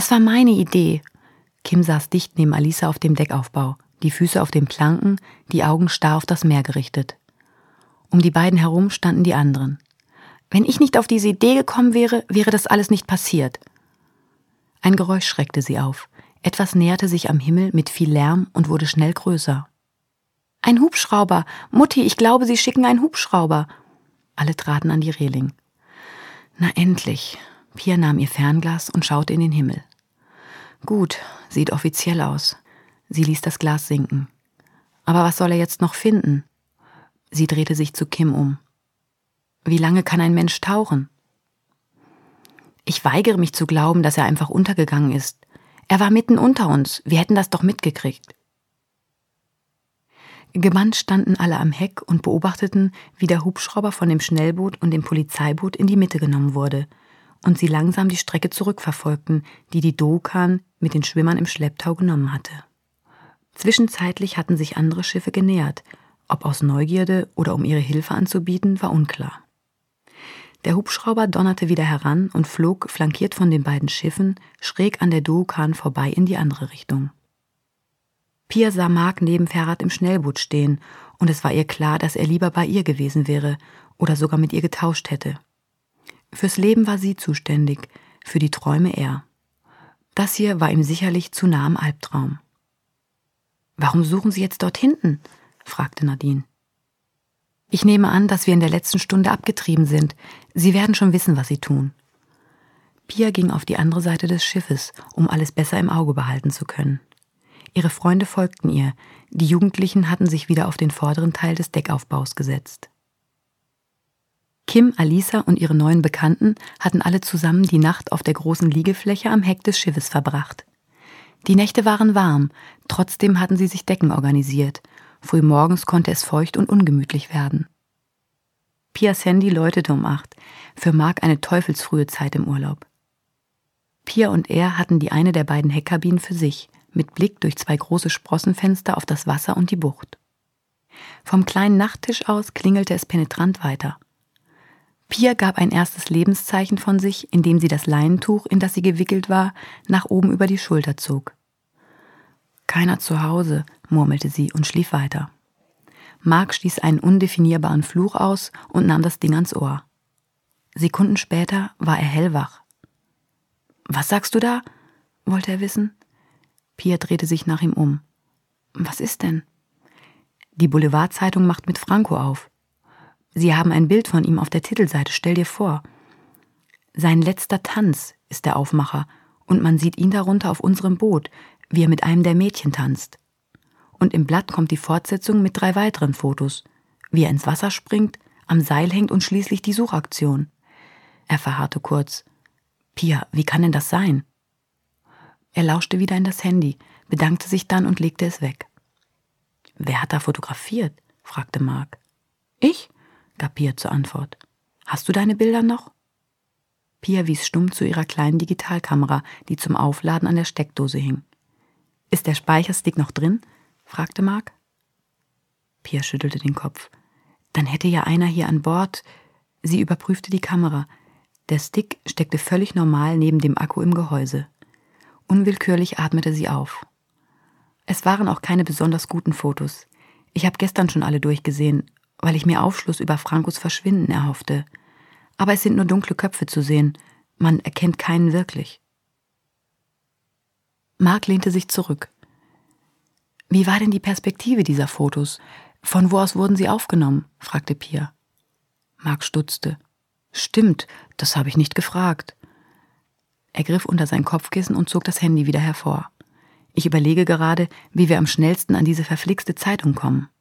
Das war meine Idee. Kim saß dicht neben Alisa auf dem Deckaufbau, die Füße auf den Planken, die Augen starr auf das Meer gerichtet. Um die beiden herum standen die anderen. Wenn ich nicht auf diese Idee gekommen wäre, wäre das alles nicht passiert. Ein Geräusch schreckte sie auf. Etwas näherte sich am Himmel mit viel Lärm und wurde schnell größer. Ein Hubschrauber! Mutti, ich glaube, sie schicken einen Hubschrauber! Alle traten an die Reling. Na endlich! Pia nahm ihr Fernglas und schaute in den Himmel. Gut, sieht offiziell aus. Sie ließ das Glas sinken. Aber was soll er jetzt noch finden? Sie drehte sich zu Kim um. Wie lange kann ein Mensch tauchen? Ich weigere mich zu glauben, dass er einfach untergegangen ist. Er war mitten unter uns. Wir hätten das doch mitgekriegt. Gebannt standen alle am Heck und beobachteten, wie der Hubschrauber von dem Schnellboot und dem Polizeiboot in die Mitte genommen wurde und sie langsam die Strecke zurückverfolgten, die die Dokkan mit den Schwimmern im Schlepptau genommen hatte. Zwischenzeitlich hatten sich andere Schiffe genähert. Ob aus Neugierde oder um ihre Hilfe anzubieten, war unklar. Der Hubschrauber donnerte wieder heran und flog, flankiert von den beiden Schiffen, schräg an der Dokkan vorbei in die andere Richtung. Pia sah Mark neben Ferhat im Schnellboot stehen, und es war ihr klar, dass er lieber bei ihr gewesen wäre oder sogar mit ihr getauscht hätte. Fürs Leben war sie zuständig, für die Träume er. Das hier war ihm sicherlich zu nah am Albtraum. »Warum suchen Sie jetzt dort hinten?« fragte Nadine. »Ich nehme an, dass wir in der letzten Stunde abgetrieben sind. Sie werden schon wissen, was Sie tun.« Pia ging auf die andere Seite des Schiffes, um alles besser im Auge behalten zu können. Ihre Freunde folgten ihr. Die Jugendlichen hatten sich wieder auf den vorderen Teil des Deckaufbaus gesetzt. Kim, Alisa und ihre neuen Bekannten hatten alle zusammen die Nacht auf der großen Liegefläche am Heck des Schiffes verbracht. Die Nächte waren warm, trotzdem hatten sie sich Decken organisiert. Frühmorgens konnte es feucht und ungemütlich werden. Pias Handy läutete um 8, für Mark eine teufelsfrühe Zeit im Urlaub. Pia und er hatten die eine der beiden Heckkabinen für sich, mit Blick durch 2 große Sprossenfenster auf das Wasser und die Bucht. Vom kleinen Nachttisch aus klingelte es penetrant weiter. Pia gab ein erstes Lebenszeichen von sich, indem sie das Leinentuch, in das sie gewickelt war, nach oben über die Schulter zog. »Keiner zu Hause«, murmelte sie und schlief weiter. Mark stieß einen undefinierbaren Fluch aus und nahm das Ding ans Ohr. Sekunden später war er hellwach. »Was sagst du da?« wollte er wissen. Pia drehte sich nach ihm um. »Was ist denn?« »Die Boulevardzeitung macht mit Franco auf. Sie haben ein Bild von ihm auf der Titelseite, stell dir vor. Sein letzter Tanz ist der Aufmacher und man sieht ihn darunter auf unserem Boot, wie er mit einem der Mädchen tanzt. Und im Blatt kommt die Fortsetzung mit 3 weiteren Fotos, wie er ins Wasser springt, am Seil hängt und schließlich die Suchaktion.« Er verharrte kurz. »Pia, wie kann denn das sein?« Er lauschte wieder in das Handy, bedankte sich dann und legte es weg. »Wer hat da fotografiert?« fragte Mark. »Ich?« gab Pia zur Antwort. »Hast du deine Bilder noch?« Pia wies stumm zu ihrer kleinen Digitalkamera, die zum Aufladen an der Steckdose hing. »Ist der Speicherstick noch drin?« fragte Mark. Pia schüttelte den Kopf. »Dann hätte ja einer hier an Bord...« Sie überprüfte die Kamera. Der Stick steckte völlig normal neben dem Akku im Gehäuse. Unwillkürlich atmete sie auf. Es waren auch keine besonders guten Fotos. Ich habe gestern schon alle durchgesehen, weil ich mir Aufschluss über Francos Verschwinden erhoffte. Aber es sind nur dunkle Köpfe zu sehen. Man erkennt keinen wirklich. Mark lehnte sich zurück. »Wie war denn die Perspektive dieser Fotos? Von wo aus wurden sie aufgenommen?« fragte Pia. Mark stutzte. »Stimmt, das habe ich nicht gefragt.« Er griff unter sein Kopfkissen und zog das Handy wieder hervor. »Ich überlege gerade, wie wir am schnellsten an diese verflixte Zeitung kommen.«